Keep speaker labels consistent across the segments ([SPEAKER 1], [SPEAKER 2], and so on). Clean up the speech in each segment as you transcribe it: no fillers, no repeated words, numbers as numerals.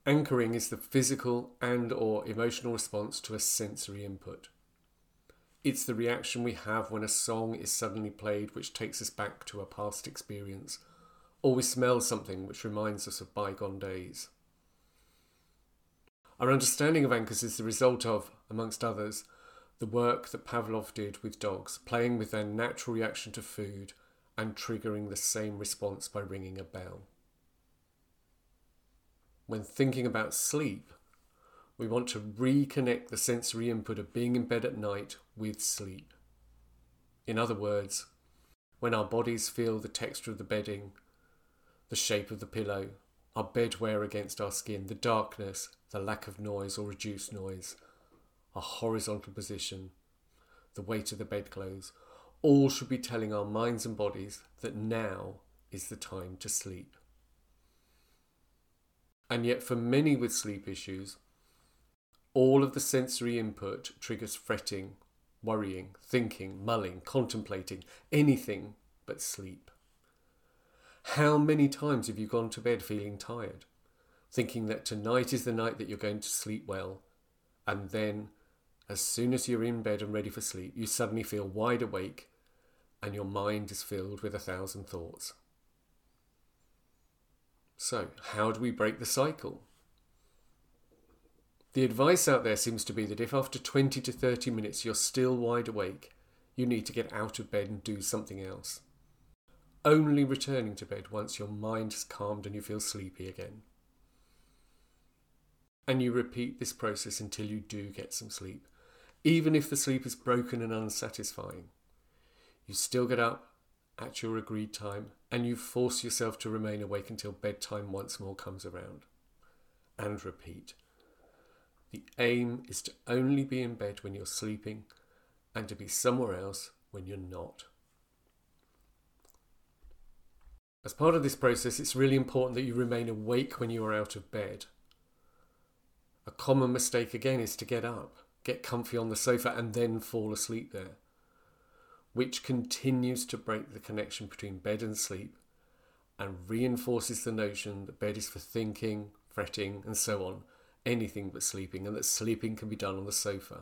[SPEAKER 1] Anchoring is the physical and or emotional response to a sensory input. It's the reaction we have when a song is suddenly played which takes us back to a past experience, or we smell something which reminds us of bygone days. Our understanding of anchors is the result of, amongst others, the work that Pavlov did with dogs, playing with their natural reaction to food and triggering the same response by ringing a bell. When thinking about sleep, we want to reconnect the sensory input of being in bed at night with sleep. In other words, when our bodies feel the texture of the bedding, the shape of the pillow, our bedwear against our skin, the darkness, the lack of noise or reduced noise, our horizontal position, the weight of the bedclothes, all should be telling our minds and bodies that now is the time to sleep. And yet for many with sleep issues, all of the sensory input triggers fretting, worrying, thinking, mulling, contemplating, anything but sleep. How many times have you gone to bed feeling tired, thinking that tonight is the night that you're going to sleep well, and then, as soon as you're in bed and ready for sleep, you suddenly feel wide awake and your mind is filled with 1,000 thoughts? So, how do we break the cycle? The advice out there seems to be that if after 20 to 30 minutes you're still wide awake, you need to get out of bed and do something else. Only returning to bed once your mind has calmed and you feel sleepy again. And you repeat this process until you do get some sleep. Even if the sleep is broken and unsatisfying, you still get up at your agreed time and you force yourself to remain awake until bedtime once more comes around. And repeat. The aim is to only be in bed when you're sleeping and to be somewhere else when you're not. As part of this process, it's really important that you remain awake when you are out of bed. A common mistake again is to get up, get comfy on the sofa and then fall asleep there, which continues to break the connection between bed and sleep and reinforces the notion that bed is for thinking, fretting and so on, anything but sleeping, and that sleeping can be done on the sofa.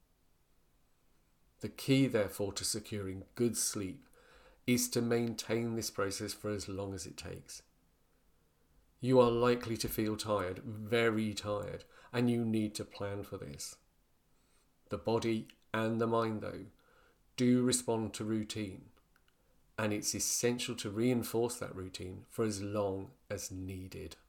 [SPEAKER 1] The key, therefore, to securing good sleep is to maintain this process for as long as it takes. You are likely to feel tired, very tired, and you need to plan for this. The body and the mind, though, do respond to routine, and it's essential to reinforce that routine for as long as needed.